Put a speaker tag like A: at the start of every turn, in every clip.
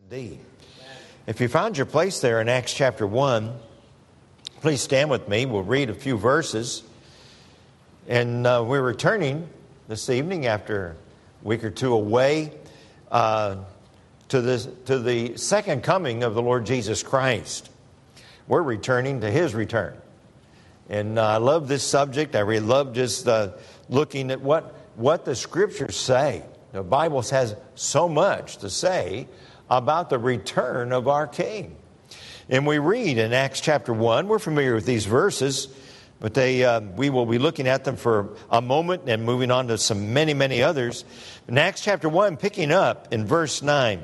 A: Indeed. If you found your place there in Acts chapter 1, please stand with me. We'll read a few verses. And we're returning this evening after a week or two away to the second coming of the Lord Jesus Christ. We're returning to His return. And I love this subject. I really love just looking at what the Scriptures say. The Bible has so much to say about the return of our King. And we read in Acts chapter 1, we're familiar with these verses, but we will be looking at them for a moment and moving on to some many others. In Acts chapter 1, picking up in verse 9,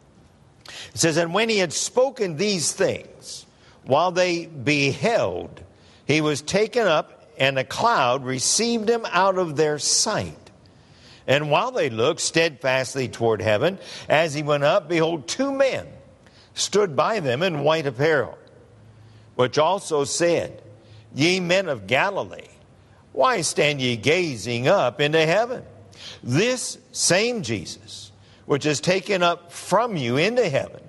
A: it says, "And when he had spoken these things, while they beheld, he was taken up, and a cloud received him out of their sight. And while they looked steadfastly toward heaven, as he went up, behold, two men stood by them in white apparel, which also said, Ye men of Galilee, why stand ye gazing up into heaven? This same Jesus, which is taken up from you into heaven,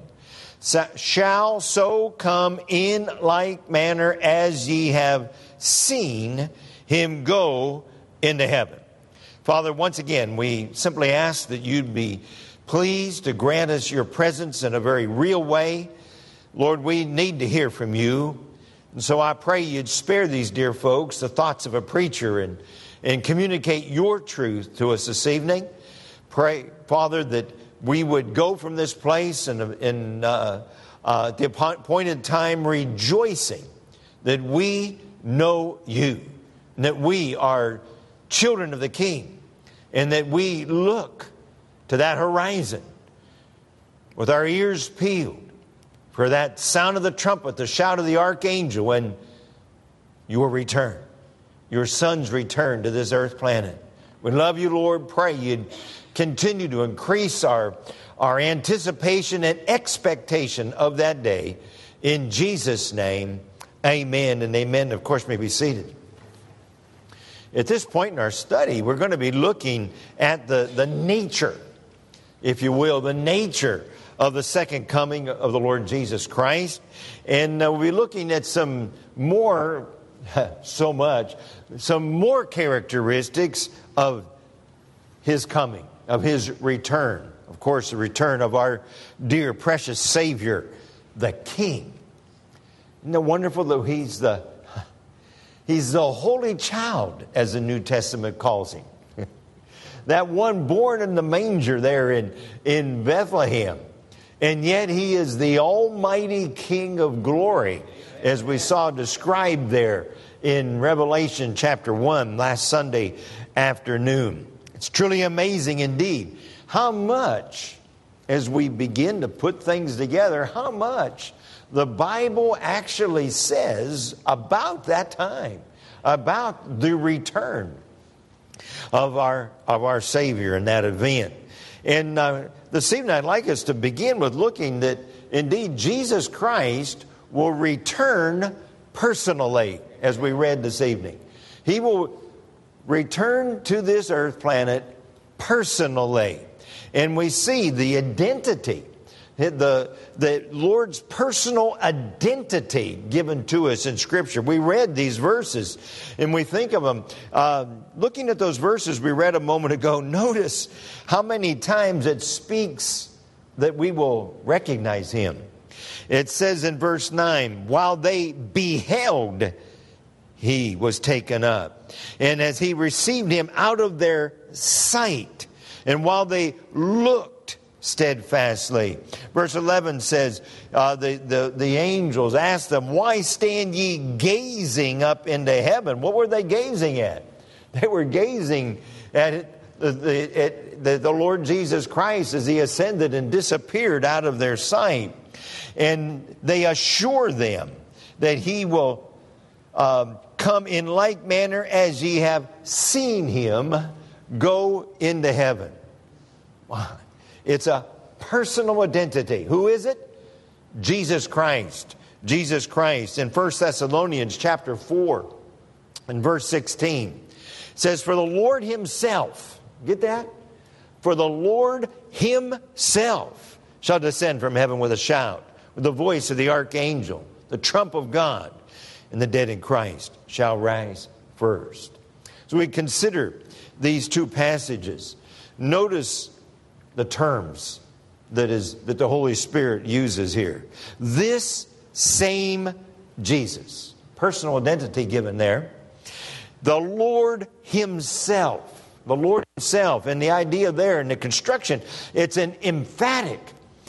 A: shall so come in like manner as ye have seen him go into heaven." Father, once again, we simply ask that you'd be pleased to grant us your presence in a very real way. Lord, we need to hear from you. And so I pray you'd spare these dear folks the thoughts of a preacher and communicate your truth to us this evening. Pray, Father, that we would go from this place at the appointed time rejoicing that we know you, and that we are children of the King, and that we look to that horizon with our ears peeled for that sound of the trumpet, the shout of the archangel, when your return, your Son's return to this earth planet. We love you, Lord. Pray you'd continue to increase our anticipation and expectation of that day. In Jesus' name, amen and amen. Of course, may be seated. At this point in our study, we're going to be looking at the nature, if you will, the nature of the second coming of the Lord Jesus Christ. And we'll be looking at some more characteristics of His coming, of His return. Of course, the return of our dear, precious Savior, the King. Isn't it wonderful that He's the Holy Child, as the New Testament calls Him. That one born in the manger there in Bethlehem. And yet He is the Almighty King of glory, as we saw described there in Revelation chapter 1 last Sunday afternoon. It's truly amazing indeed how much, as we begin to put things together, how much the Bible actually says about that time, about the return of our Savior in that event. And this evening I'd like us to begin with looking that indeed Jesus Christ will return personally, as we read this evening. He will return to this earth planet personally. And we see the identity, the Lord's personal identity given to us in Scripture. We read these verses and we think of them. Looking at those verses we read a moment ago, notice how many times it speaks that we will recognize Him. It says in verse 9, "While they beheld, He was taken up. And as He received Him out of their sight, and while they looked steadfastly." Verse 11 says, the angels asked them, "Why stand ye gazing up into heaven?" What were they gazing at? They were gazing at the Lord Jesus Christ as He ascended and disappeared out of their sight. And they assure them that He will come in like manner as ye have seen Him go into heaven. It's a personal identity. Who is it? Jesus Christ. Jesus Christ. In 1 Thessalonians chapter 4 and verse 16, it says, "For the Lord Himself," get that? "For the Lord Himself shall descend from heaven with a shout, with the voice of the archangel, the trump of God, and the dead in Christ shall rise first. So we consider these two passages. Notice the terms that the Holy Spirit uses here. This same Jesus, personal identity given there, the Lord Himself. The Lord Himself. And the idea there in the construction, it's an emphatic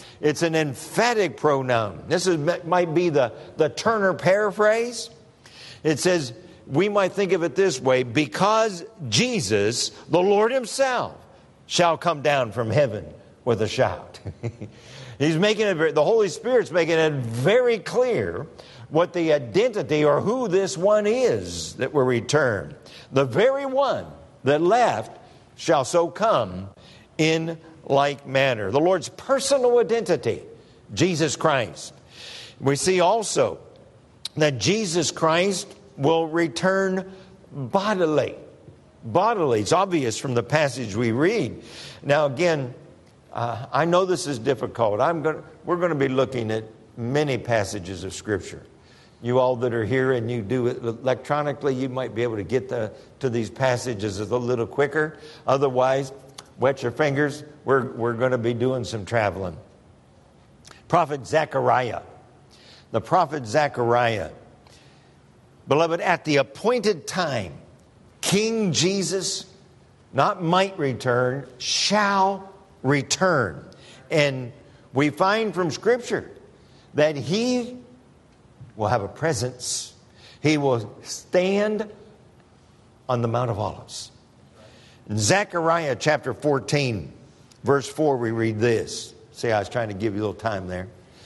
A: pronoun. This might be the Turner paraphrase. It says, we might think of it this way: because Jesus, the Lord Himself, shall come down from heaven with a shout. He's making it, the Holy Spirit's making it very clear what the identity or who this one is that will return. The very one that left shall so come in like manner. The Lord's personal identity, Jesus Christ. We see also that Jesus Christ will return bodily. Bodily. It's obvious from the passage we read. Now again, I know this is difficult. We're going to be looking at many passages of Scripture. You all that are here and you do it electronically, you might be able to get to these passages a little quicker. Otherwise, wet your fingers. We're going to be doing some traveling. Prophet Zechariah. The prophet Zechariah. Beloved, at the appointed time, King Jesus not might return, shall return. And we find from Scripture that He will have a presence. He will stand on the Mount of Olives. In Zechariah chapter 14, verse 4, we read this. See, I was trying to give you a little time there.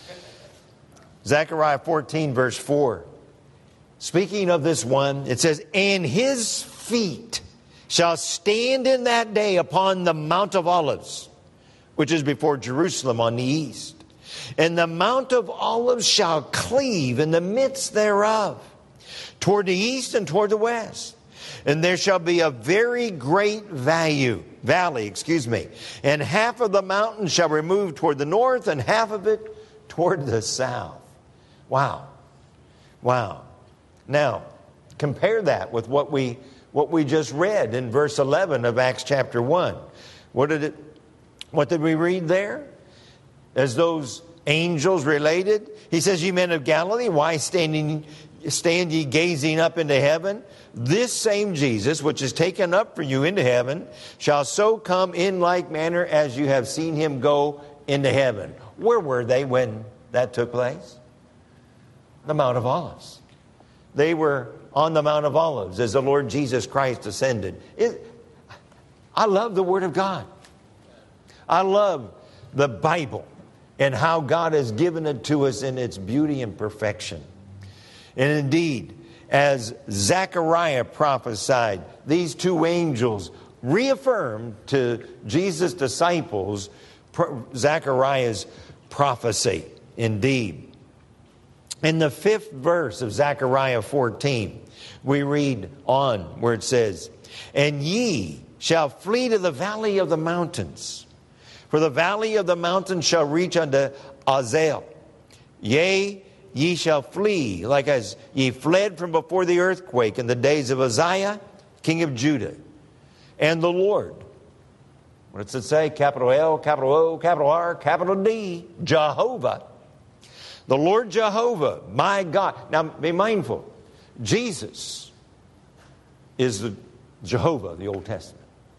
A: Zechariah 14, verse 4. Speaking of this one, it says, and His feet shall stand in that day upon the Mount of Olives, which is before Jerusalem on the east. And the Mount of Olives shall cleave in the midst thereof, toward the east and toward the west. And there shall be a very great valley, and half of the mountain shall remove toward the north, and half of it toward the south. Wow. Wow. Now, compare that with what we just read in verse 11 of Acts chapter 1. What did we read there? As those angels related, he says, ye men of Galilee, why stand ye gazing up into heaven? This same Jesus, which is taken up for you into heaven, shall so come in like manner as you have seen Him go into heaven. Where were they when that took place? The Mount of Olives. They were on the Mount of Olives as the Lord Jesus Christ ascended. I love the Word of God. I love the Bible and how God has given it to us in its beauty and perfection. And indeed, as Zechariah prophesied, these two angels reaffirmed to Jesus' disciples Zechariah's prophecy. Indeed. In the 5th verse of Zechariah 14, we read on where it says, and ye shall flee to the valley of the mountains. For the valley of the mountains shall reach unto Azel. Yea, ye shall flee, like as ye fled from before the earthquake in the days of Uzziah, king of Judah. And the Lord, what does it say? Capital L, capital O, capital R, capital D, Jehovah. The Lord Jehovah, my God. Now, be mindful. Jesus is the Jehovah of the Old Testament.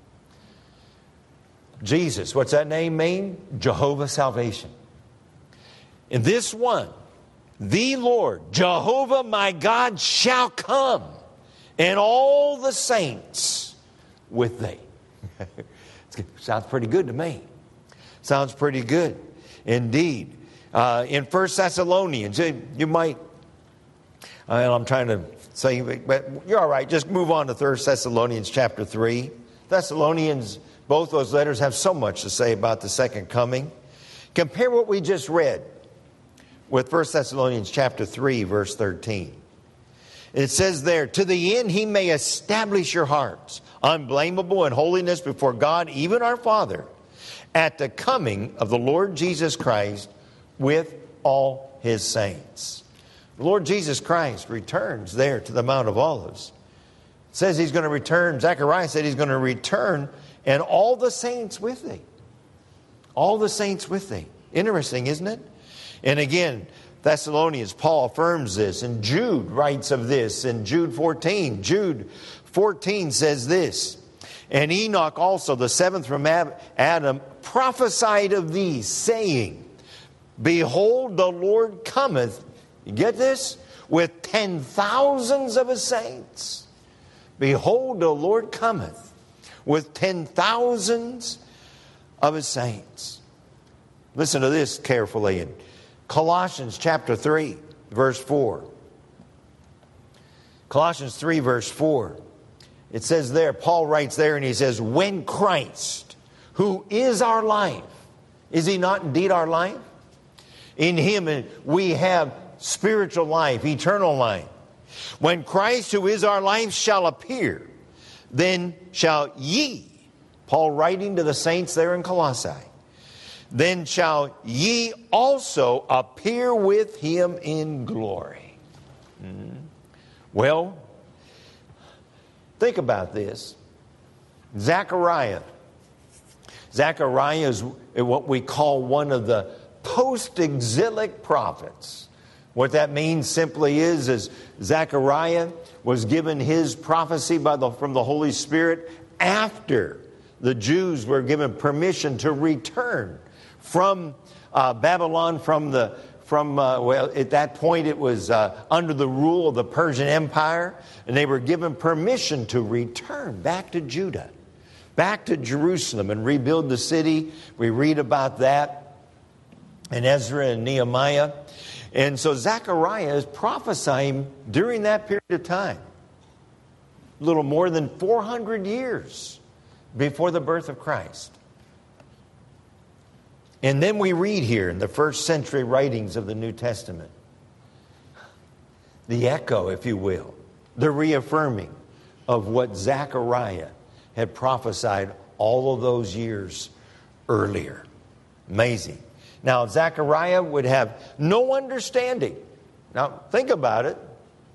A: Jesus, what's that name mean? Jehovah salvation. And this one, the Lord, Jehovah my God, shall come, and all the saints with thee. Sounds pretty good to me. Sounds pretty good indeed. In 1 Thessalonians, you might, I'm trying to say, but you're all right. Just move on to 1 Thessalonians chapter 3. Thessalonians, both those letters have so much to say about the second coming. Compare what we just read with 1 Thessalonians chapter 3, verse 13. It says there, to the end He may establish your hearts, unblameable in holiness before God, even our Father, at the coming of the Lord Jesus Christ with all his saints. The Lord Jesus Christ returns there to the Mount of Olives. It says he's going to return. Zechariah said he's going to return, and all the saints with thee. All the saints with thee. Interesting, isn't it? And again, Thessalonians, Paul affirms this, and Jude writes of this in Jude 14. Jude 14 says this, and Enoch also, the seventh from Adam, prophesied of these, saying, behold, the Lord cometh, you get this? With 10,000s of his saints. Behold, the Lord cometh with 10,000s of his saints. Listen to this carefully in Colossians chapter 3, verse 4. Colossians 3, verse 4. It says there, Paul writes there, and he says, when Christ, who is our life, is he not indeed our life? In him we have spiritual life, eternal life. When Christ, who is our life, shall appear, then shall ye, Paul writing to the saints there in Colossae, then shall ye also appear with him in glory. Well, think about this. Zechariah is what we call one of the post-exilic prophets. What that means simply is Zechariah was given his prophecy from the Holy Spirit after the Jews were given permission to return from Babylon, well, at that point it was under the rule of the Persian Empire, and they were given permission to return back to Judah, back to Jerusalem, and rebuild the city. We read about that in Ezra and Nehemiah. And so Zechariah is prophesying during that period of time, a little more than 400 years before the birth of Christ. And then we read here in the first century writings of the New Testament, the echo, if you will, the reaffirming of what Zechariah had prophesied all of those years earlier. Amazing. Now, Zechariah would have no understanding. Now, think about it.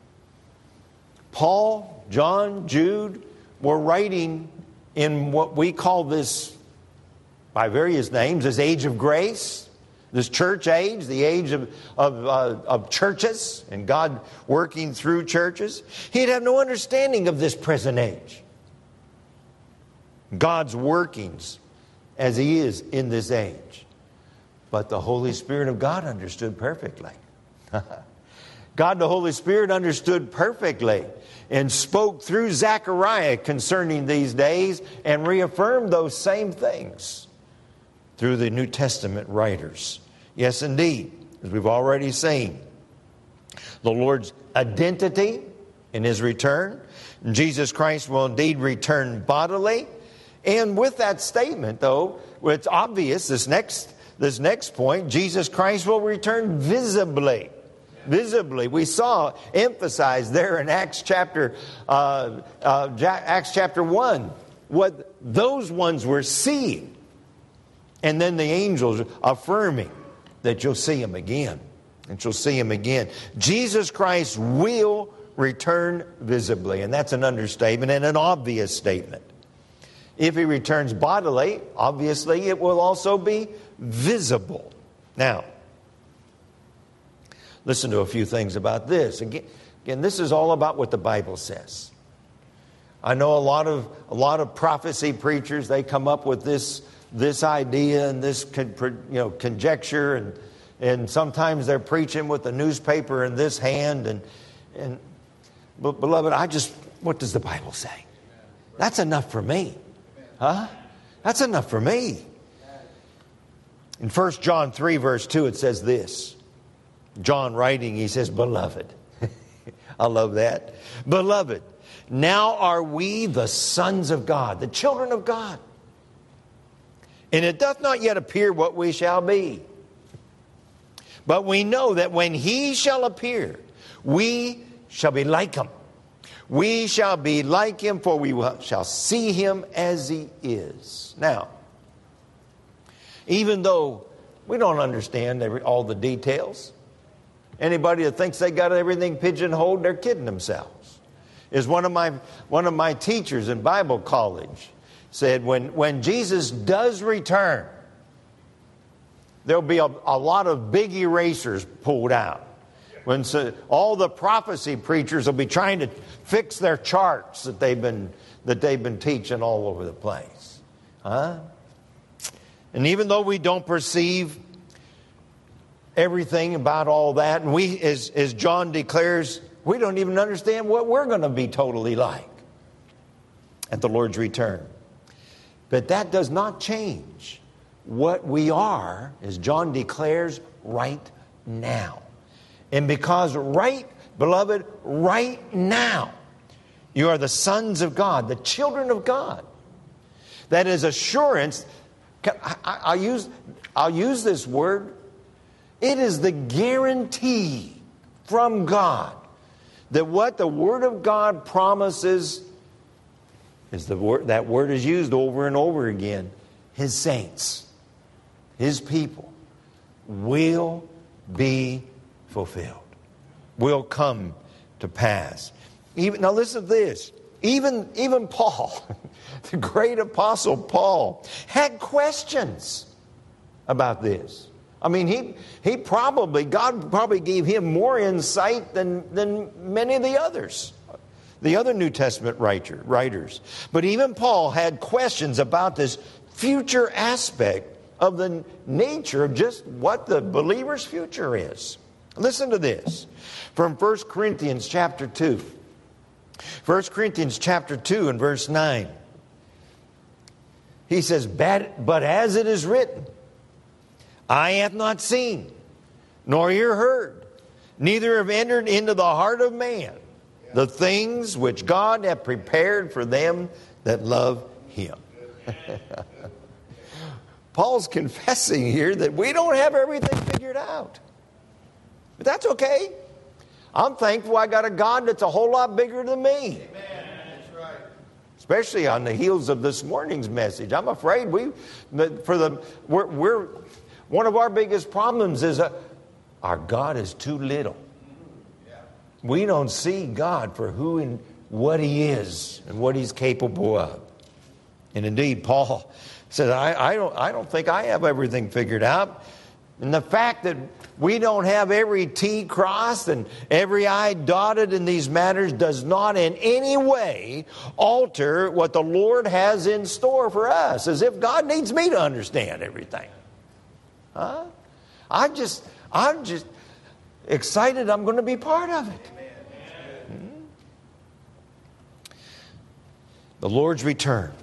A: Paul, John, Jude were writing in what we call this, by various names, this age of grace, this church age, the age of churches, and God working through churches. He'd have no understanding of this present age. God's workings as he is in this age. But the Holy Spirit of God understood perfectly. God, the Holy Spirit, understood perfectly and spoke through Zechariah concerning these days and reaffirmed those same things through the New Testament writers. Yes, indeed, as we've already seen, the Lord's identity in his return. Jesus Christ will indeed return bodily. And with that statement, though, it's obvious, this next point, Jesus Christ will return visibly. Visibly. We saw emphasized there in Acts chapter 1 what those ones were seeing. And then the angels affirming that you'll see him again. And you'll see him again. Jesus Christ will return visibly. And that's an understatement and an obvious statement. If he returns bodily, obviously it will also be visible. Now, listen to a few things about this. Again, this is all about what the Bible says. I know a lot of prophecy preachers, they come up with this idea and this conjecture, and sometimes they're preaching with the newspaper in this hand. But beloved, what does the Bible say? That's enough for me. Huh? That's enough for me. In 1 John 3, verse 2, it says this. John writing, he says, beloved. I love that. Beloved, now are we the sons of God, the children of God. And it doth not yet appear what we shall be. But we know that when he shall appear, we shall be like him. We shall be like him, for we shall see him as he is. Now, even though we don't understand all the details. Anybody that thinks they got everything pigeonholed, they're kidding themselves. Is one of my teachers in Bible college said, when Jesus does return, there'll be a lot of big erasers pulled out. All the prophecy preachers will be trying to fix their charts that they've been teaching all over the place. Huh? And even though we don't perceive everything about all that, and we, as John declares, we don't even understand what we're going to be totally like at the Lord's return. But that does not change what we are, as John declares, right now. And because beloved, right now, you are the sons of God, the children of God. That is assurance. I'll use this word. It is the guarantee from God that what the Word of God promises is that word is used over and over again. His saints, His people will be fulfilled, will come to pass. Now listen to this. Even Paul, the great apostle Paul, had questions about this. I mean, God probably gave him more insight than many of the others, the other New Testament writers. But even Paul had questions about this future aspect of the nature of just what the believer's future is. Listen to this from 1 Corinthians chapter 2. 1 Corinthians chapter 2 and verse 9. He says, but as it is written, eye hath not seen, nor ear heard, neither have entered into the heart of man the things which God hath prepared for them that love Him. Paul's confessing here that we don't have everything figured out. But that's okay. I'm thankful I got a God that's a whole lot bigger than me.
B: Amen. That's right.
A: Especially on the heels of this morning's message. I'm afraid we're one of our biggest problems is our God is too little. We don't see God for who and what He is and what He's capable of. And indeed, Paul said, I don't think I have everything figured out. And the fact that we don't have every T crossed and every I dotted in these matters does not in any way alter what the Lord has in store for us, as if God needs me to understand everything. Huh? I'm just excited I'm going to be part of it. The Lord's return.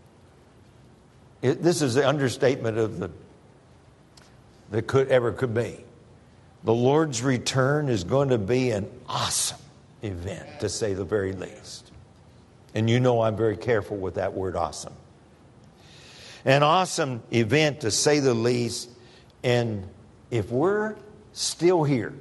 A: This is the understatement of that could be. The Lord's return is going to be an awesome event, to say the very least. And you know I'm very careful with that word awesome. An awesome event, to say the least. And if we're still here,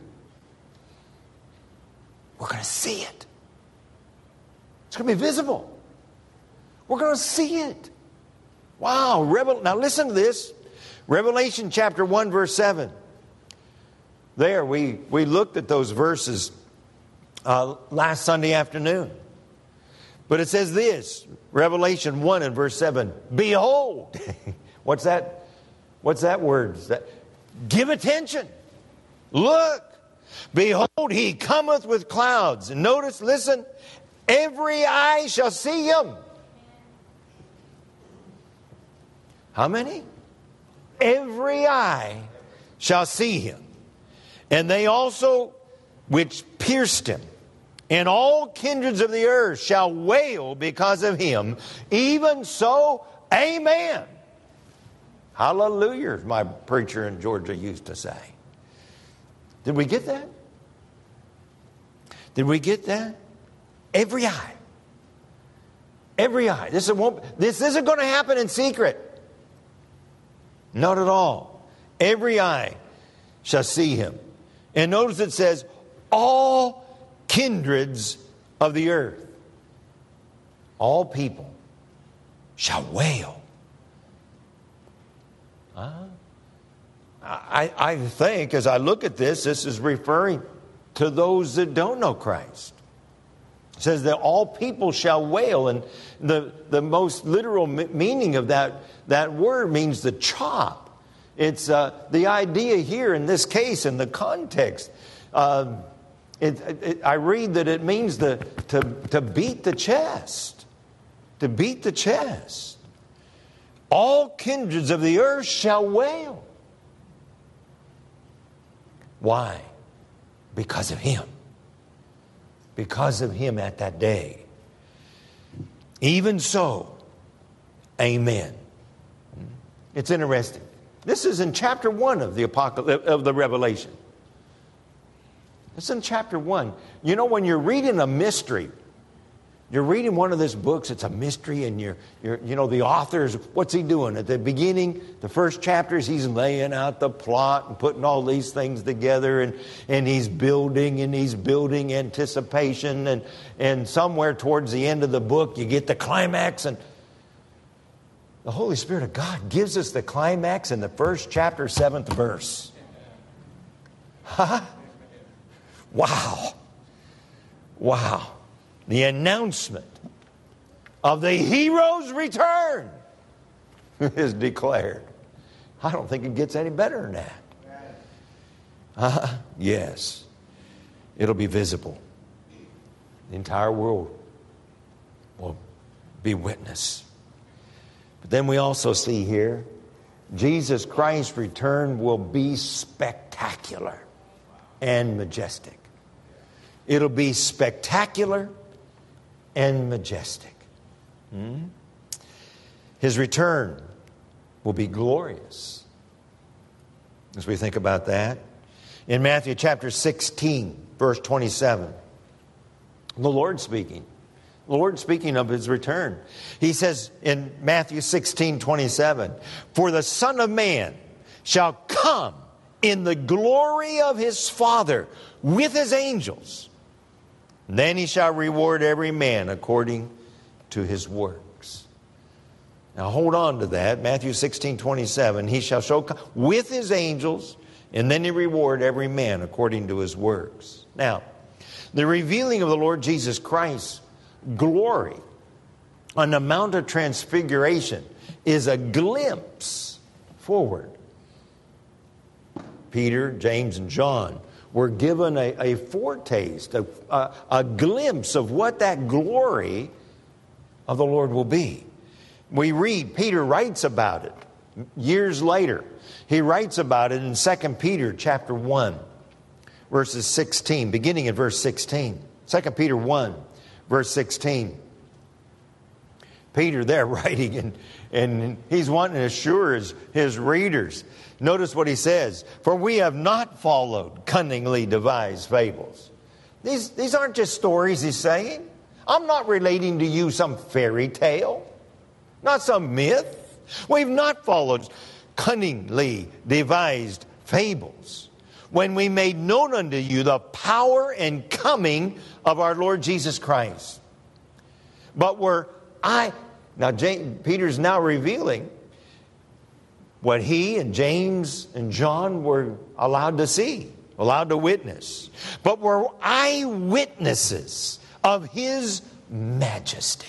A: we're going to see it. It's going to be visible. We're going to see it. Wow. Now listen to this. Revelation chapter 1 verse 7. There, we looked at those verses last Sunday afternoon. But it says this, Revelation 1 and verse 7. Behold. What's that word? Give attention. Look. Behold, He cometh with clouds. And notice, listen. Every eye shall see Him. How many? Every eye shall see Him. And they also which pierced Him. And all kindreds of the earth shall wail because of Him. Even so, amen. Hallelujah, as my preacher in Georgia used to say. Did we get that? Did we get that? Every eye. Every eye. This isn't going to happen in secret. Not at all. Every eye shall see Him. And notice it says, all kindreds of the earth, all people shall wail. I think as I look at this is referring to those that don't know Christ. It says that all people shall wail, and the most literal meaning of that word means the chop. It's the idea here in this case, in the context. I read that it means to beat the chest. To beat the chest. All kindreds of the earth shall wail. Why? Because of Him. Because of Him at that day. Even so, amen. It's interesting. This is in chapter 1 of the Revelation. It's in chapter 1. You know, when you're reading a mystery, you're reading one of these books, it's a mystery, and you know, the author's, what's he doing? At the beginning, the first chapters, he's laying out the plot and putting all these things together, and he's building anticipation, and somewhere towards the end of the book, you get the climax, and the Holy Spirit of God gives us the climax in the first chapter, 7th verse. Huh? Wow. Wow. The announcement of the hero's return is declared. I don't think it gets any better than that. Yes. It'll be visible. The entire world will be witness. But then we also see here, Jesus Christ's return will be spectacular and majestic. It'll be spectacular and majestic. His return will be glorious. As we think about that, in Matthew chapter 16, verse 27, the Lord speaking of His return. He says in Matthew 16, 27, "For the Son of Man shall come in the glory of His Father with His angels. Then He shall reward every man according to his works." Now hold on to that. Matthew 16, 27. "He shall show with His angels, and then He reward every man according to his works." Now, the revealing of the Lord Jesus Christ's glory on the Mount of Transfiguration is a glimpse forward. Peter, James, and John were given a foretaste, a glimpse of what that glory of the Lord will be. We read, Peter writes about it years later. He writes about it in 2 Peter chapter 1, verses 16, beginning at verse 16. 2 Peter 1, verse 16. Peter there writing, and he's wanting to assure his readers. Notice what he says. "For we have not followed cunningly devised fables." These aren't just stories, he's saying. I'm not relating to you some fairy tale, not some myth. We've not followed cunningly devised fables when we made known unto you the power and coming of our Lord Jesus Christ. But Peter's now revealing what he and James and John were allowed to see, allowed to witness. "But were eyewitnesses of His majesty."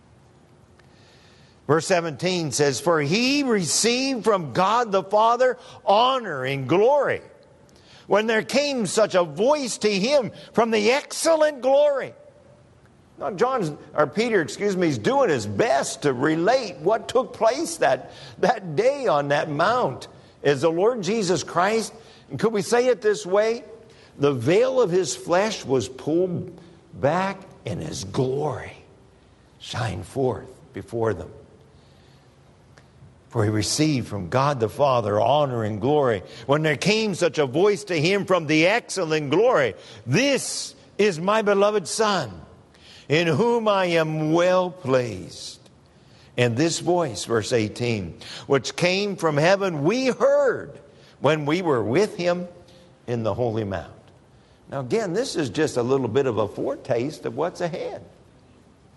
A: Verse 17 says, "For He received from God the Father honor and glory, when there came such a voice to Him from the excellent glory." Now Peter is doing his best to relate what took place that day on that mount as the Lord Jesus Christ, and could we say it this way? The veil of His flesh was pulled back and His glory shined forth before them. "For He received from God the Father honor and glory, when there came such a voice to Him from the excellent glory, 'This is my beloved Son, in whom I am well pleased.' And this voice," verse 18, "which came from heaven we heard when we were with Him in the holy mount." Now again, this is just a little bit of a foretaste of what's ahead.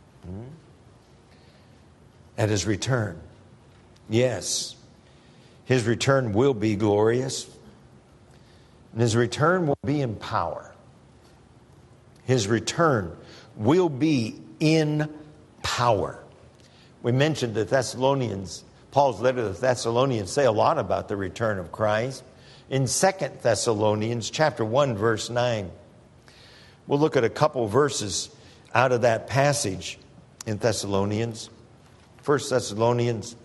A: At His return. Yes, His return will be glorious. And His return will be in power. His return will be in power. We mentioned the Thessalonians, Paul's letter to the Thessalonians say a lot about the return of Christ. In 2 Thessalonians chapter 1, verse 9, we'll look at a couple verses out of that passage in Thessalonians. 2 Thessalonians,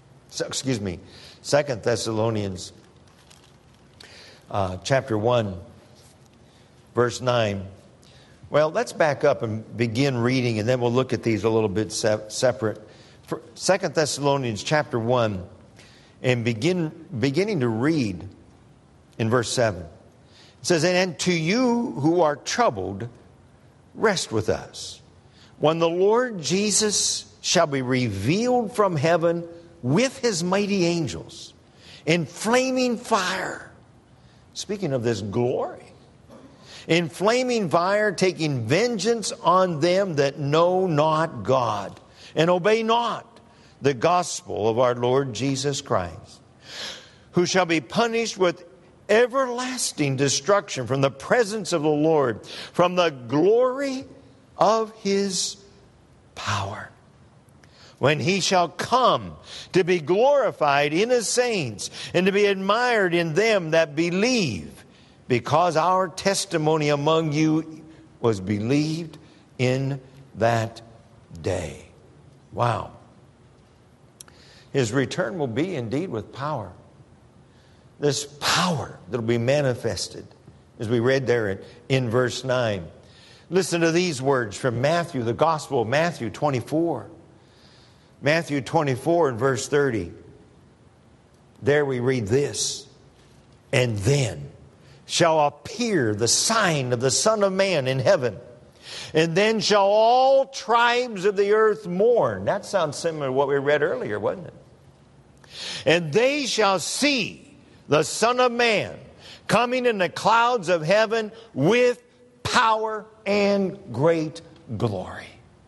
A: chapter 1, verse 9. Well, let's back up and begin reading, and then we'll look at these a little bit separate. 2 Thessalonians chapter 1, and beginning to read in verse 7. It says, "And to you who are troubled, rest with us, when the Lord Jesus shall be revealed from heaven with His mighty angels in flaming fire." Speaking of this glory. "In flaming fire, taking vengeance on them that know not God and obey not the gospel of our Lord Jesus Christ, who shall be punished with everlasting destruction from the presence of the Lord, from the glory of His power, when He shall come to be glorified in His saints and to be admired in them that believe, because our testimony among you was believed in that day." Wow. His return will be indeed with power. This power that will be manifested, as we read there in verse 9. Listen to these words from Matthew, the Gospel of Matthew 24. Matthew 24 and verse 30. There we read this. "And then shall appear the sign of the Son of Man in heaven. And then shall all tribes of the earth mourn." That sounds similar to what we read earlier, wasn't it? "And they shall see the Son of Man coming in the clouds of heaven with power and great glory."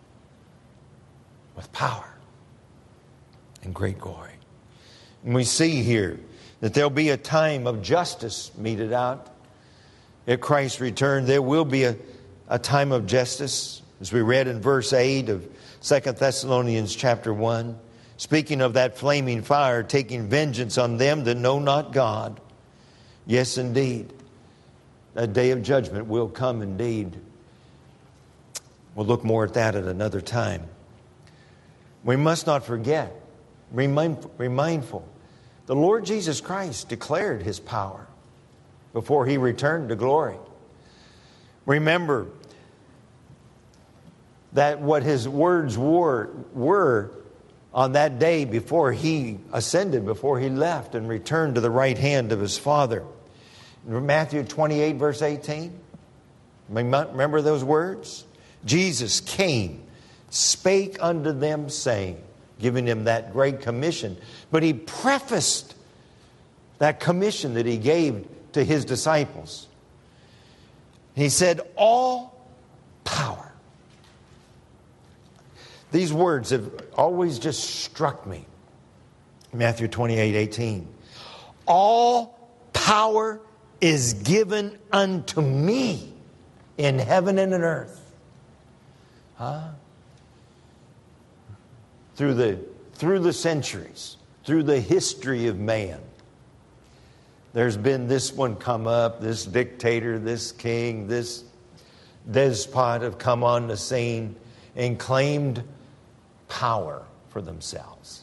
A: With power and great glory. And we see here that there'll be a time of justice meted out. At Christ's return, there will be a time of justice, as we read in verse 8 of 2 Thessalonians chapter 1. Speaking of that flaming fire, taking vengeance on them that know not God. Yes, indeed. That day of judgment will come indeed. We'll look more at that at another time. We must not forget, mindful. The Lord Jesus Christ declared His power before He returned to glory. Remember that what His words were on that day before He ascended, before He left and returned to the right hand of His Father. Matthew 28 verse 18. Remember those words? "Jesus came, spake unto them, saying," giving them that great commission. But He prefaced that commission that He gave to His disciples. He said, "All power." These words have always just struck me. Matthew 28:18. "All power is given unto me in heaven and in earth." Through the centuries, through the history of man, there's been this one come up, this dictator, this king, this despot have come on the scene and claimed power for themselves.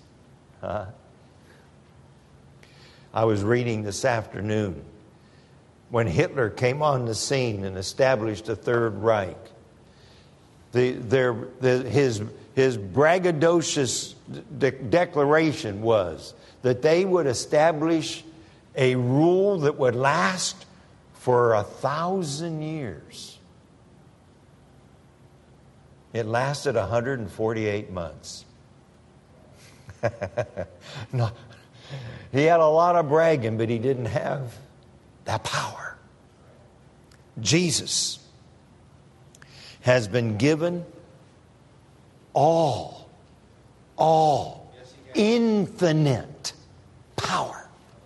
A: I was reading this afternoon when Hitler came on the scene and established the Third Reich. His braggadocious declaration was that they would establish a rule that would last for 1,000 years. It lasted 148 months. No, he had a lot of bragging, but he didn't have that power. Jesus has been given all infinite power.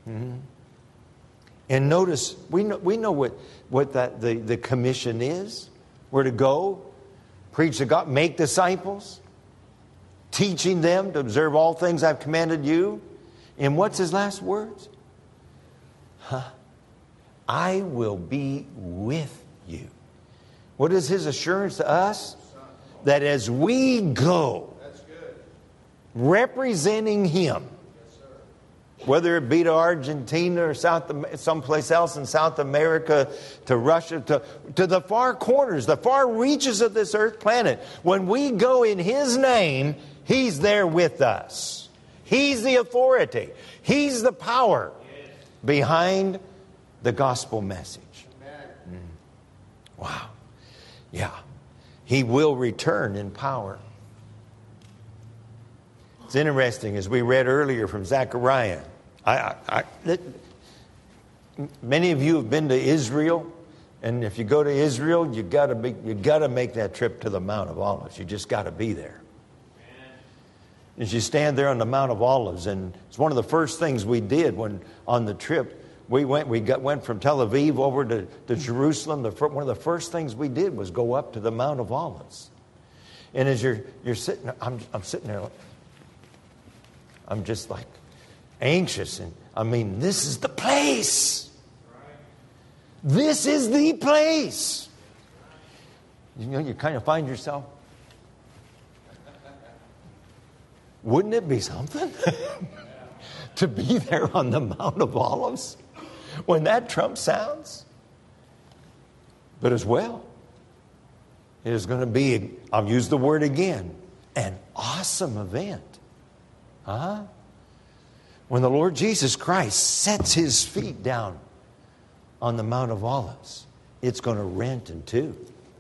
A: And notice, we know what the commission is. We're to go, preach the gospel, make disciples, teaching them to observe all things I've commanded you. And what's his last words? I will be with you. What is his assurance to us? That as we go, representing him, whether it be to Argentina or someplace else in South America, to Russia, to the far corners, the far reaches of this earth planet, when we go in his name, he's there with us. He's the authority. He's the power behind the gospel message. Wow. Yeah. He will return in power. It's interesting, as we read earlier from Zechariah. Many of you have been to Israel, and if you go to Israel, you got to make that trip to the Mount of Olives. You just got to be there. As you stand there on the Mount of Olives, and it's one of the first things we did when on the trip. We went from Tel Aviv over to Jerusalem. One of the first things we did was go up to the Mount of Olives. And as you're sitting, I'm sitting there. I'm just like anxious, and I mean, this is the place. This is the place. You know, you kind of find yourself. Wouldn't it be something to be there on the Mount of Olives when that trump sounds? But as well, it is going to be, I'll use the word again, an awesome event. When the Lord Jesus Christ sets his feet down on the Mount of Olives, it's going to rent in two.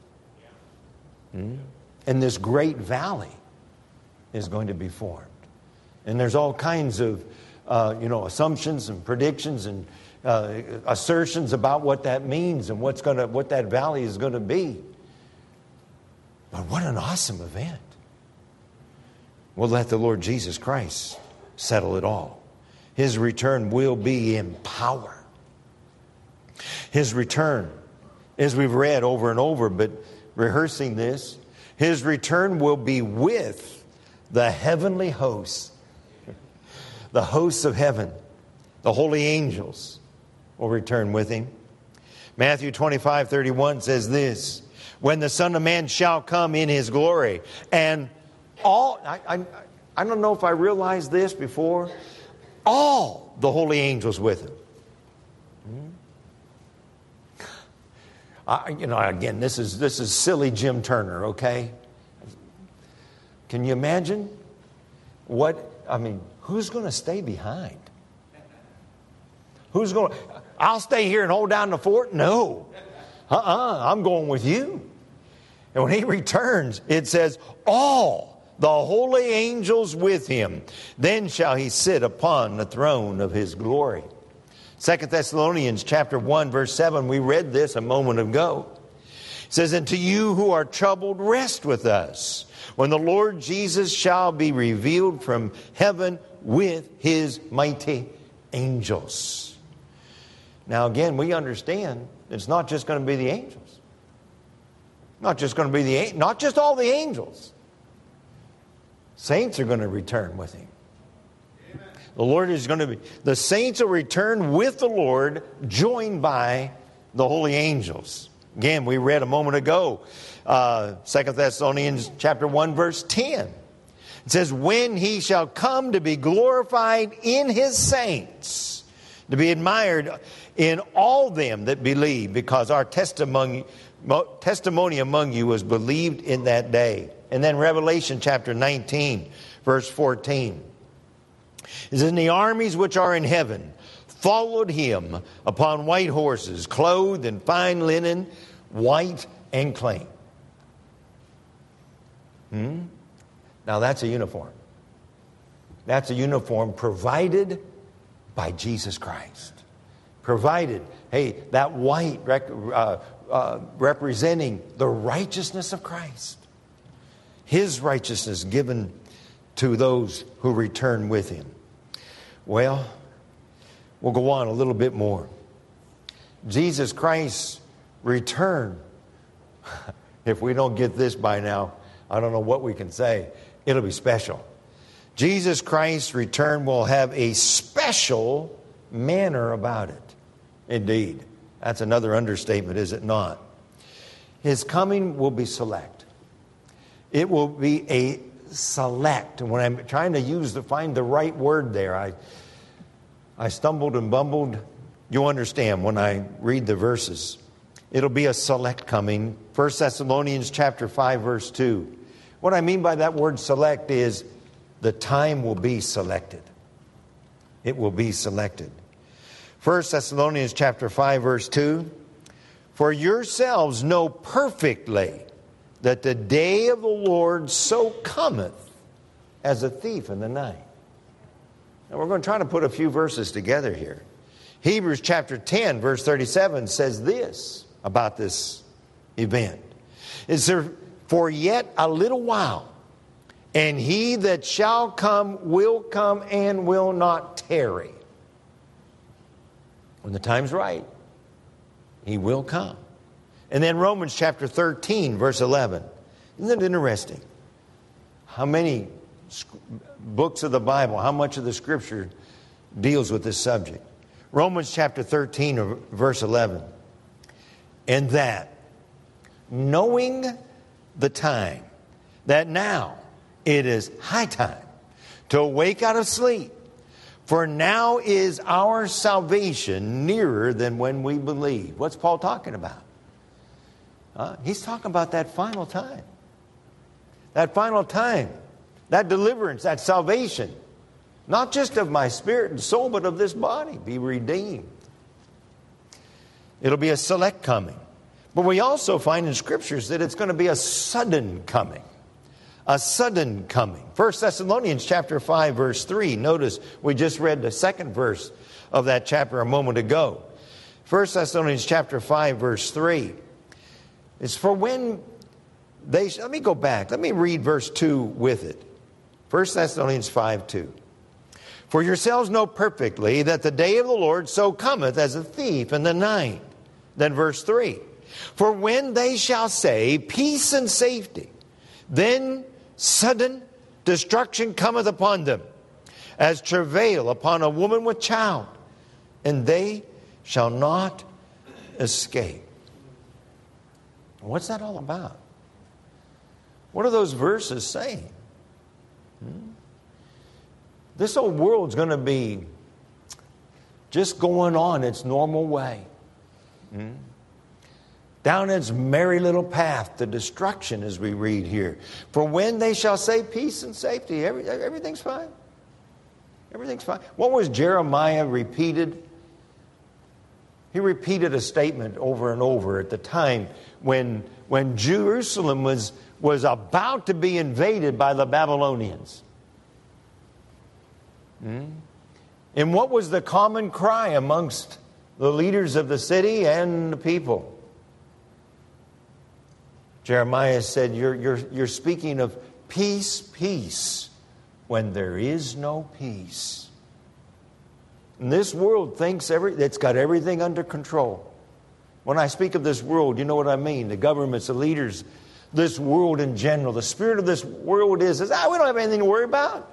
A: And this great valley is going to be formed. And there's all kinds of assumptions and predictions and assertions about what that means and what that valley is going to be. But what an awesome event. We'll let the Lord Jesus Christ settle it all. His return will be in power. His return, as we've read over and over, but rehearsing this, his return will be with the heavenly hosts, the hosts of heaven, the holy angels will return with him. Matthew 25:31 says this, when the Son of Man shall come in his glory, and all, I don't know if I realized this before, all the holy angels with him. Again, this is silly Jim Turner, okay? Can you imagine who's going to stay behind? I'll stay here and hold down the fort? No. I'm going with you. And when he returns, it says, all the holy angels with him. Then shall he sit upon the throne of his glory. 2 Thessalonians chapter 1, verse 7, we read this a moment ago. It says, and to you who are troubled, rest with us, when the Lord Jesus shall be revealed from heaven with his mighty angels. Now again, we understand it's not just going to be the angels. Not just all the angels. Saints are going to return with him. Amen. The Lord is going to be, the saints will return with the Lord, joined by the holy angels. Again, we read a moment ago, 2 Thessalonians chapter 1, verse 10. It says, when he shall come to be glorified in his saints, to be admired in all them that believe, because our testimony among you was believed in that day. And then Revelation chapter 19, verse 14. It says, and the armies which are in heaven followed him upon white horses, clothed in fine linen, white and clean. Now that's a uniform. That's a uniform provided by Jesus Christ. Provided, hey, that white representing the righteousness of Christ. His righteousness given to those who return with him. Well, We'll go on a little bit more. Jesus Christ's return. If we don't get this by now, I don't know what we can say. It'll be special. Jesus Christ's return will have a special manner about it. Indeed. That's another understatement, is it not? His coming will be select. It will be a select. And when I'm trying to find the right word there, I stumbled and bumbled. You'll understand when I read the verses. It'll be a select coming. 1 Thessalonians chapter 5, verse 2. What I mean by that word select is the time will be selected. It will be selected. 1 Thessalonians chapter 5, verse 2. For yourselves know perfectly that the day of the Lord so cometh as a thief in the night. Now we're going to try to put a few verses together here. Hebrews chapter 10, verse 37 says this about this event. It says, for yet a little while, and he that shall come will come and will not tarry. When the time's right, he will come. And then Romans chapter 13, verse 11. Isn't it interesting? How many books of the Bible, how much of the Scripture deals with this subject? Romans chapter 13, verse 11. And that, knowing the time, that now it is high time to awake out of sleep. For now is our salvation nearer than when we believe. What's Paul talking about? He's talking about that final time. That final time. That deliverance, that salvation. Not just of my spirit and soul, but of this body. Be redeemed. It'll be a select coming. But we also find in Scriptures that it's going to be a sudden coming. A sudden coming. 1 Thessalonians chapter 5, verse 3. Notice we just read the second verse of that chapter a moment ago. 1 Thessalonians chapter 5, verse 3. It's for when they... Let me go back. Let me read verse 2 with it. 1 Thessalonians 5, 2. For yourselves know perfectly that the day of the Lord so cometh as a thief in the night. Then verse 3. For when they shall say, peace and safety, then sudden destruction cometh upon them, as travail upon a woman with child, and they shall not escape. What's that all about? What are those verses saying? This old world's going to be just going on its normal way. Down its merry little path to destruction, as we read here. For when they shall say peace and safety, everything's fine. Everything's fine. What was Jeremiah repeated? He repeated a statement over and over at the time when Jerusalem was about to be invaded by the Babylonians. And what was the common cry amongst the leaders of the city and the people? Jeremiah said, you're speaking of peace, peace, when there is no peace. And this world thinks it's got everything under control. When I speak of this world, you know what I mean. The governments, the leaders, this world in general. The spirit of this world is we don't have anything to worry about.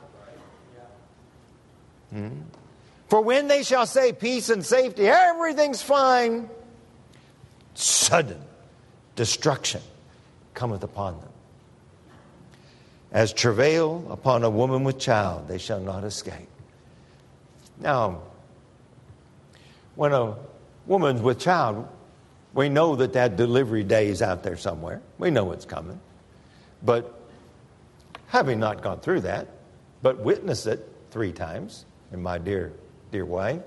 A: For when they shall say peace and safety, everything's fine, sudden destruction cometh upon them. As travail upon a woman with child, they shall not escape. Now, when a woman's with child, we know that delivery day is out there somewhere. We know it's coming. But having not gone through that, but witnessed it 3 times in my dear wife,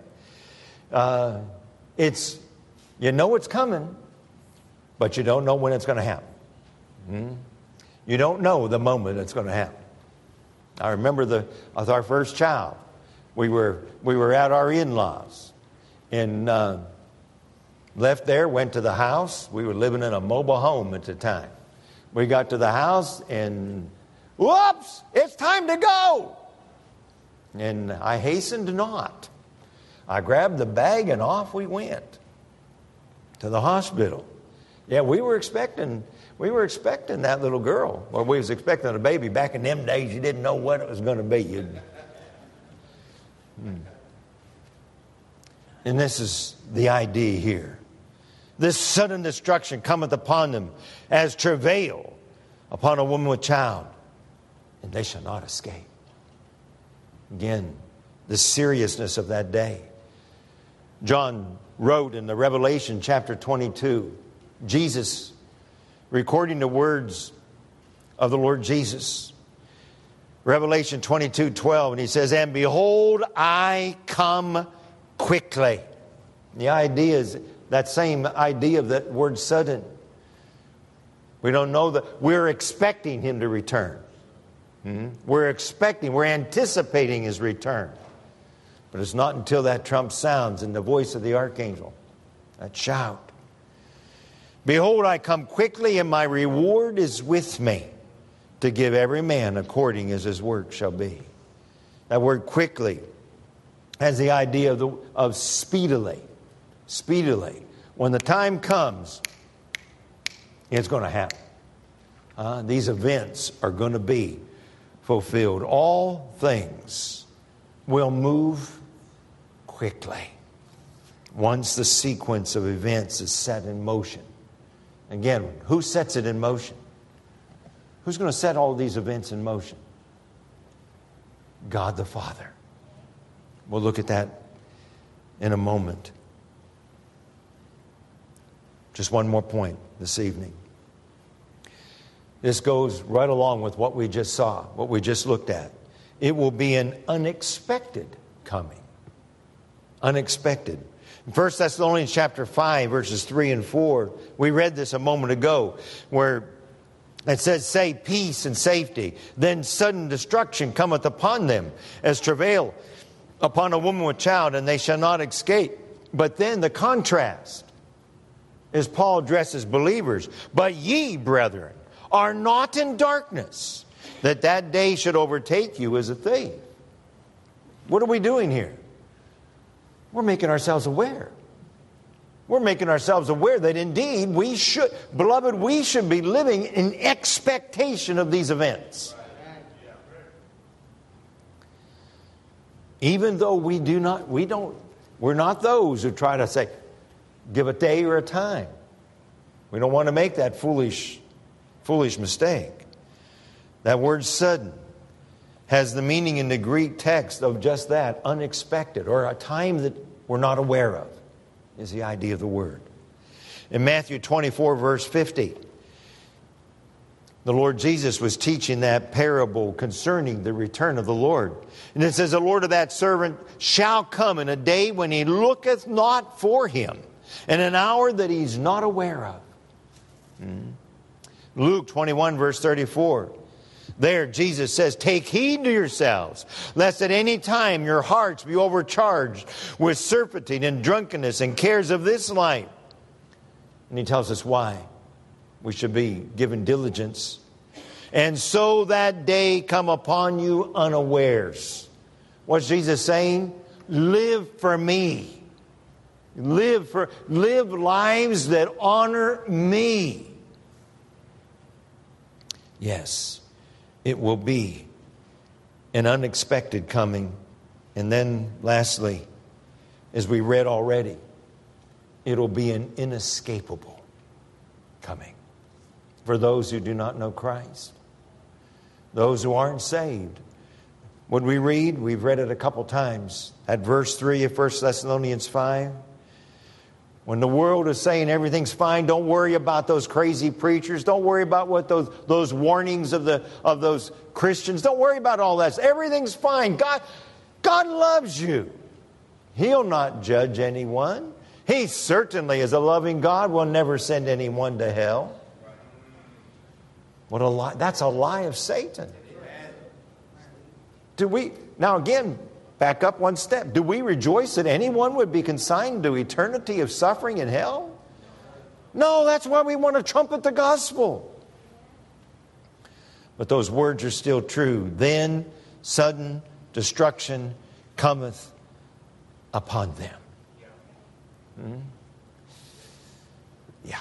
A: it's coming, but you don't know when it's going to happen. You don't know the moment it's going to happen. I remember with our first child, we were at our in-laws and left there, went to the house. We were living in a mobile home at the time. We got to the house and whoops, it's time to go. And I hastened not. I grabbed the bag and off we went to the hospital. Yeah, we were expecting that little girl. Well, we was expecting a baby. Back in them days, you didn't know what it was going to be. And this is the idea here. This sudden destruction cometh upon them as travail upon a woman with child, and they shall not escape. Again, the seriousness of that day. John wrote in the Revelation chapter 22, Jesus recording the words of the Lord Jesus. Revelation 22:12, and he says, and behold, I come quickly. The idea is that same idea of that word sudden. We don't know that. We're expecting him to return. We're anticipating his return. But it's not until that trump sounds and the voice of the archangel, that shout. Behold, I come quickly, and my reward is with me, to give every man according as his work shall be. That word quickly has the idea of speedily. Speedily. When the time comes, it's going to happen. These events are going to be fulfilled. All things will move quickly once the sequence of events is set in motion. Again, who sets it in motion? Who's going to set all these events in motion? God the Father. We'll look at that in a moment. Just one more point this evening. This goes right along with what we just saw, what we just looked at. It will be an unexpected coming. Unexpected. In 1 Thessalonians chapter 5, verses 3 and 4, we read this a moment ago, where it says, say peace and safety. Then sudden destruction cometh upon them, as travail upon a woman with child, and they shall not escape. But then the contrast is Paul addresses believers. But ye, brethren, are not in darkness, that day should overtake you as a thief. What are we doing here? We're making ourselves aware. We're making ourselves aware that indeed we should, beloved, we should be living in expectation of these events. Even though we're not those who try to say, give a day or a time. We don't want to make that foolish mistake. That word sudden has the meaning in the Greek text of just that, unexpected, or a time that we're not aware of, is the idea of the word. In Matthew 24, verse 50, the Lord Jesus was teaching that parable concerning the return of the Lord. And it says, the Lord of that servant shall come in a day when he looketh not for him, and an hour that he's not aware of. Luke 21, verse 34. There, Jesus says, take heed to yourselves, lest at any time your hearts be overcharged with surfeiting and drunkenness and cares of this life. And he tells us why we should be given diligence. And so that day come upon you unawares. What's Jesus saying? Live for me. Live lives that honor me. Yes, it will be an unexpected coming. And then lastly, as we read already, it'll be an inescapable coming for those who do not know Christ, those who aren't saved. What we read, we've read it a couple times, at verse 3 of 1 Thessalonians 5. When the world is saying everything's fine, don't worry about those crazy preachers. Don't worry about what those warnings of those Christians. Don't worry about all that. Everything's fine. God loves you. He'll not judge anyone. He certainly, as a loving God, will never send anyone to hell. What a lie. That's a lie of Satan. Now again, back up one step. Do we rejoice that anyone would be consigned to eternity of suffering in hell? No, that's why we want to trumpet the gospel. But those words are still true. Then sudden destruction cometh upon them. Yeah.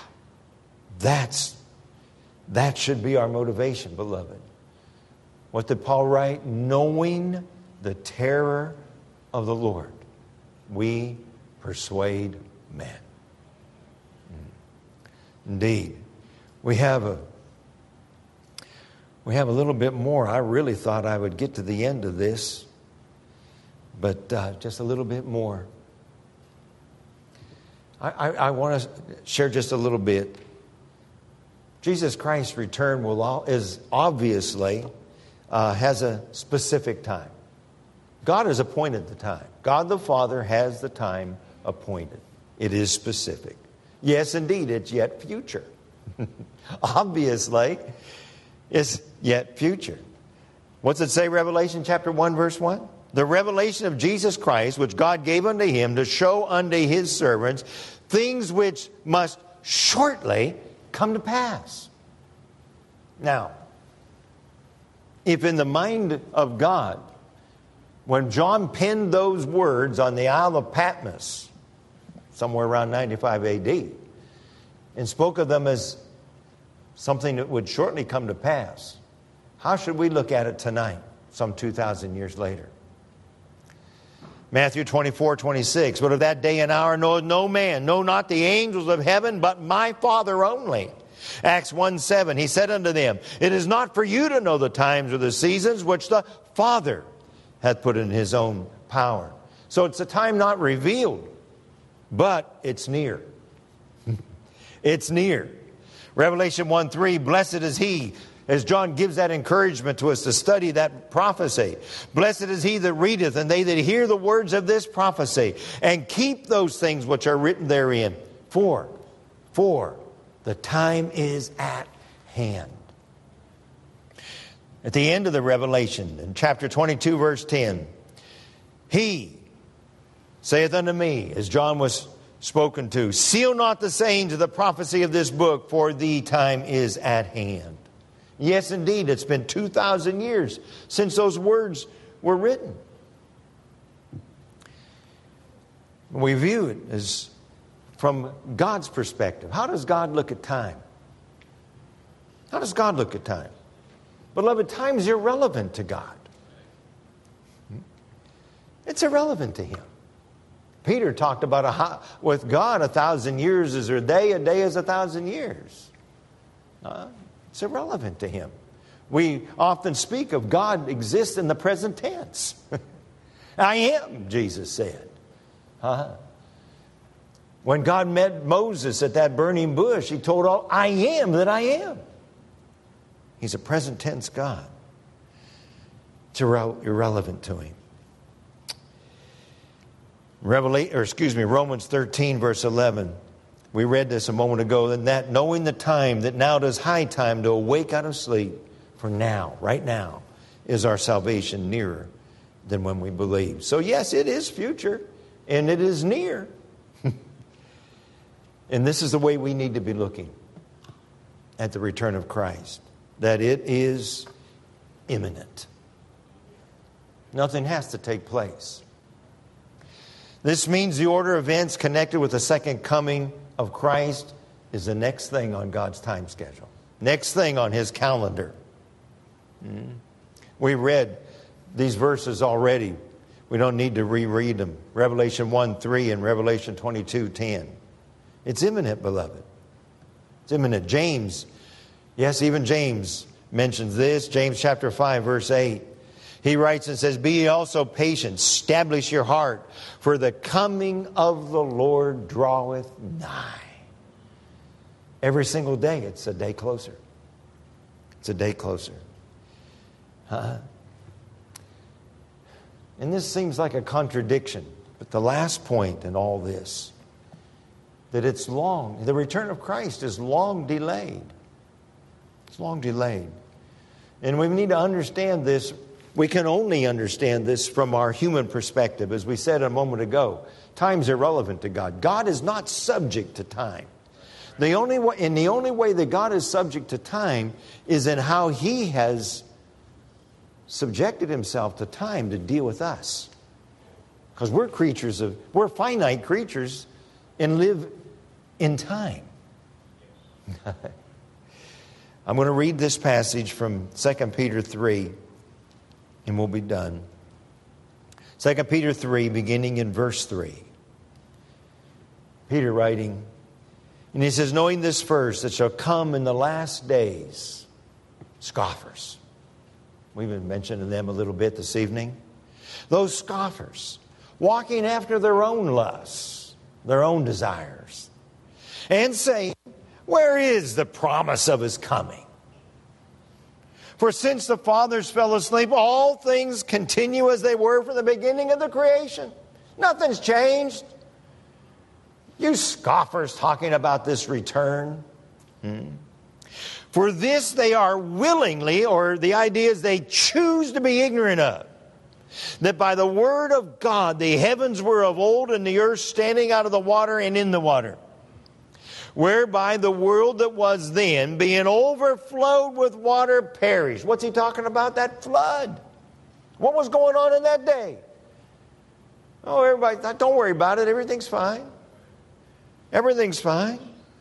A: That should be our motivation, beloved. What did Paul write? Knowing the terror of the Lord, we persuade men. Indeed. We have a little bit more. I really thought I would get to the end of this, but just a little bit more. I want to share just a little bit. Jesus Christ's return is obviously has a specific time. God has appointed the time. God the Father has the time appointed. It is specific. Yes, indeed, it's yet future. Obviously, it's yet future. What's it say, Revelation chapter 1, verse 1? The revelation of Jesus Christ, which God gave unto him to show unto his servants things which must shortly come to pass. Now, if in the mind of God, when John penned those words on the Isle of Patmos, somewhere around 95 AD, and spoke of them as something that would shortly come to pass, how should we look at it tonight, some 2,000 years later? Matthew 24:26, but of that day and hour knoweth no man, no, not the angels of heaven, but my Father only. Acts 1:7, he said unto them, it is not for you to know the times or the seasons which the Father hath put in his own power. So it's a time not revealed, but it's near. It's near. Revelation 1:3, blessed is he, as John gives that encouragement to us to study that prophecy. Blessed is he that readeth, and they that hear the words of this prophecy, and keep those things which are written therein. For the time is at hand. At the end of the Revelation, in chapter 22, verse 10, he saith unto me, as John was spoken to, seal not the sayings of the prophecy of this book, for the time is at hand. Yes, indeed, it's been 2,000 years since those words were written. We view it as from God's perspective. How does God look at time? How does God look at time? Beloved, time is irrelevant to God. It's irrelevant to him. Peter talked about with God 1,000 years is a day is 1,000 years. It's irrelevant to him. We often speak of God exists in the present tense. I am, Jesus said. When God met Moses at that burning bush, he told all, I am that I am. He's a present tense God. It's irrelevant to him. Romans 13, verse 11. We read this a moment ago. And that knowing the time, that now it is high time to awake out of sleep. For now, right now, is our salvation nearer than when we believe. So yes, it is future. And it is near. And this is the way we need to be looking at the return of Christ. That it is imminent. Nothing has to take place. This means the order of events connected with the second coming of Christ is the next thing on God's time schedule. Next thing on his calendar. We read these verses already. We don't need to reread them. Revelation 1:3 and Revelation 22:10. It's imminent, beloved. It's imminent. James, yes, even James mentions this. James chapter 5, verse 8. He writes and says, be ye also patient, establish your heart, for the coming of the Lord draweth nigh. Every single day, it's a day closer. It's a day closer. And this seems like a contradiction, but the last point in all this, that it's long, the return of Christ is long delayed. It's long delayed. And we need to understand this. We can only understand this from our human perspective. As we said a moment ago, time's irrelevant to God. God is not subject to time. The only way that God is subject to time is in how he has subjected himself to time to deal with us. Because we're finite creatures and live in time. I'm going to read this passage from 2 Peter 3, and we'll be done. 2 Peter 3, beginning in verse 3. Peter writing, and he says, knowing this first, that shall come in the last days, scoffers. We've been mentioning them a little bit this evening. Those scoffers, walking after their own lusts, their own desires, and saying, where is the promise of His coming? For since the fathers fell asleep, all things continue as they were from the beginning of the creation. Nothing's changed. You scoffers talking about this return. For this they are willingly, or the idea is they choose to be ignorant of, that by the word of God the heavens were of old, and the earth standing out of the water and in the water, whereby the world that was then, being overflowed with water, perished. What's he talking about? That flood. What was going on in that day? Oh, everybody, don't worry about it. Everything's fine. Everything's fine.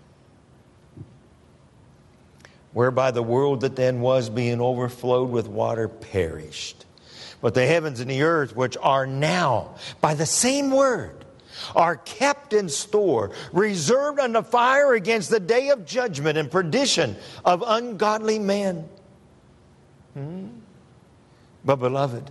A: Whereby the world that then was, being overflowed with water, perished. But the heavens and the earth, which are now, by the same word, are kept in store, reserved unto fire against the day of judgment and perdition of ungodly men. But beloved,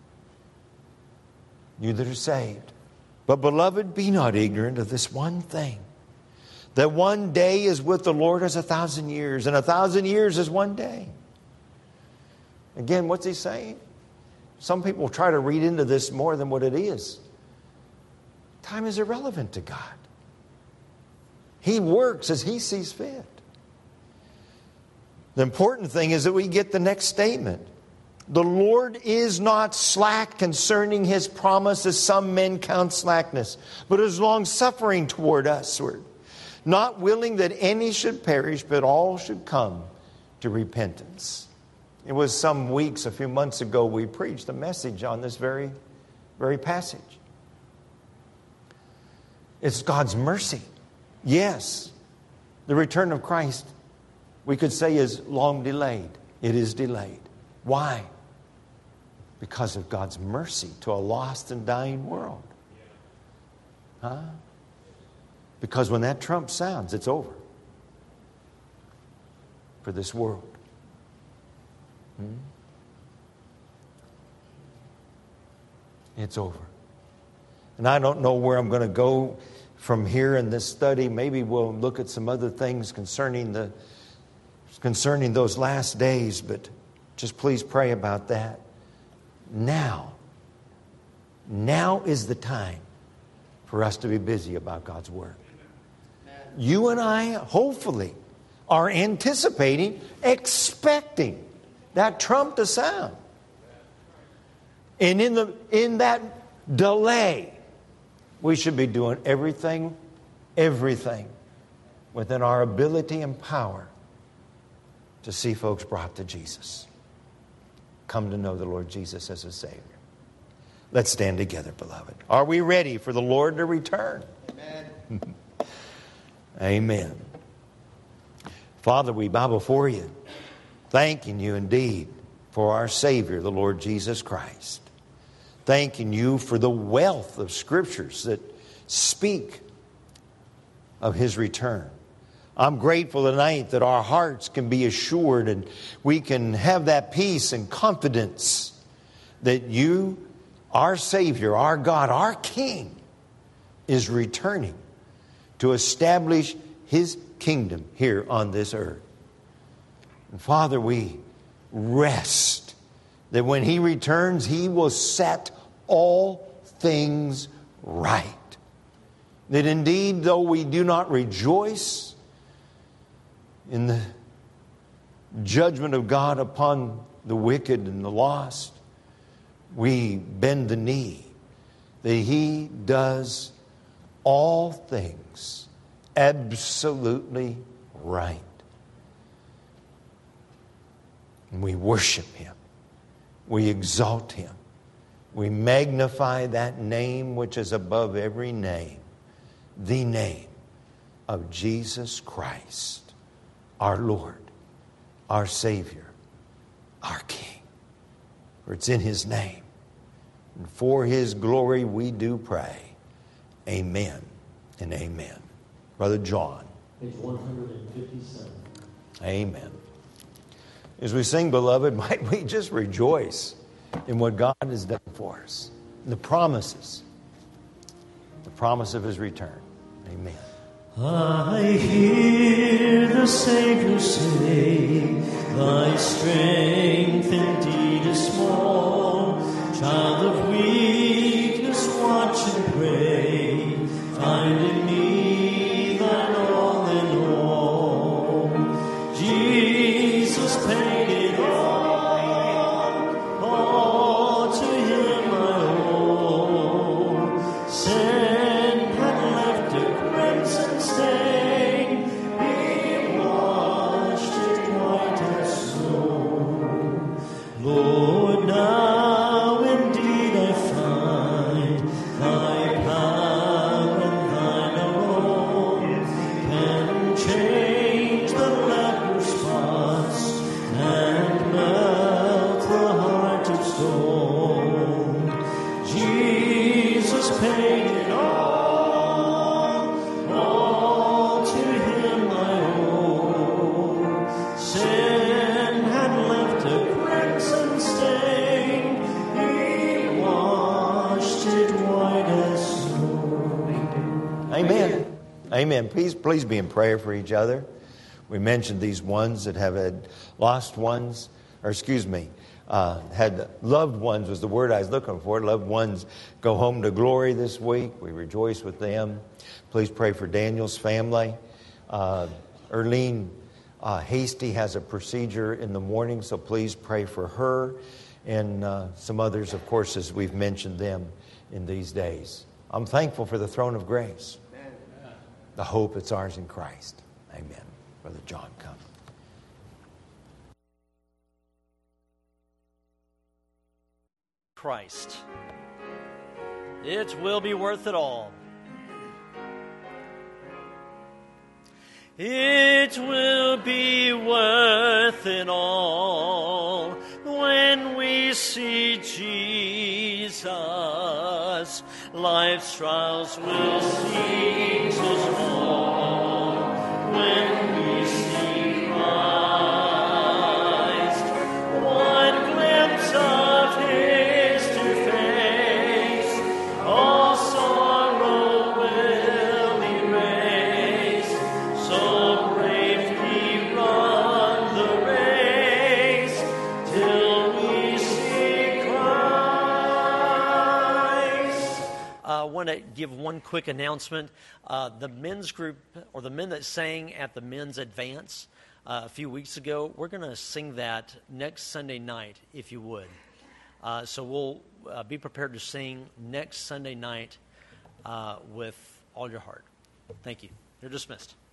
A: you that are saved, but beloved, be not ignorant of this one thing, that one day is with the Lord as 1,000 years, and 1,000 years is one day. Again, what's he saying? Some people try to read into this more than what it is. Time is irrelevant to God. He works as He sees fit. The important thing is that we get the next statement. The Lord is not slack concerning His promise, as some men count slackness, but is long-suffering toward us, not willing that any should perish, but all should come to repentance. It was some weeks, a few months ago, we preached a message on this very passage. It's God's mercy. Yes, the return of Christ, we could say, is long delayed. It is delayed. Why? Because of God's mercy to a lost and dying world. Because when that trump sounds, it's over for this world. It's over. And I don't know where I'm going to go from here in this study. Maybe we'll look at some other things concerning those last days, but just please pray about that. Now is the time for us to be busy about God's Word. You and I, hopefully, are anticipating, expecting that trump to sound. And in that delay, we should be doing everything within our ability and power to see folks brought to Jesus. Come to know the Lord Jesus as a Savior. Let's stand together, beloved. Are we ready for the Lord to return? Amen. Amen. Father, we bow before You, thanking You indeed for our Savior, the Lord Jesus Christ. Thanking You for the wealth of Scriptures that speak of His return. I'm grateful tonight that our hearts can be assured and we can have that peace and confidence that You, our Savior, our God, our King, is returning to establish His kingdom here on this earth. And Father, we rest that when He returns, He will set all things right. That indeed, though we do not rejoice in the judgment of God upon the wicked and the lost, we bend the knee that He does all things absolutely right. And we worship Him. We exalt Him. We magnify that name which is above every name, the name of Jesus Christ, our Lord, our Savior, our King. For it's in His name. And for His glory we do pray. Amen and amen. Brother John.
B: Page 157.
A: Amen. As we sing, beloved, might we just rejoice in what God has done for us. The promises. The promise of His return. Amen.
B: I hear the Savior say, thy strength indeed is small. Child of weakness, watch and pray. Find in me thine all in all. Jesus paid it all to Him I owe. Sin had left a crimson stain, He washed it white as snow. Lord, now indeed I find Thy power and Thine alone can change the leper's spots and melt the heart of stone. Jesus paid it all to Him I owe. Sin had left a crimson stain, He washed it white as snow.
A: Amen. Amen. Please be in prayer for each other. We mentioned these ones that have had lost ones, had loved ones was the word I was looking for. Loved ones go home to glory this week. We rejoice with them. Please pray for Daniel's family. Erlene Hasty has a procedure in the morning, so please pray for her and some others, of course, as we've mentioned them in these days. I'm thankful for the throne of grace. The hope that's ours in Christ. Amen. Brother John, come.
C: Christ. It will be worth it all. It will be worth it all when we see Jesus. Life's trials will seem so small when we see Christ. One glimpse of His to face, all sorrow will erase. So bravely run the race till we see Christ. I want to give one quick announcement. The men's group, or the men that sang at the men's advance a few weeks ago, we're going to sing that next Sunday night, if you would. So we'll be prepared to sing next Sunday night with all your heart. Thank you. You're dismissed.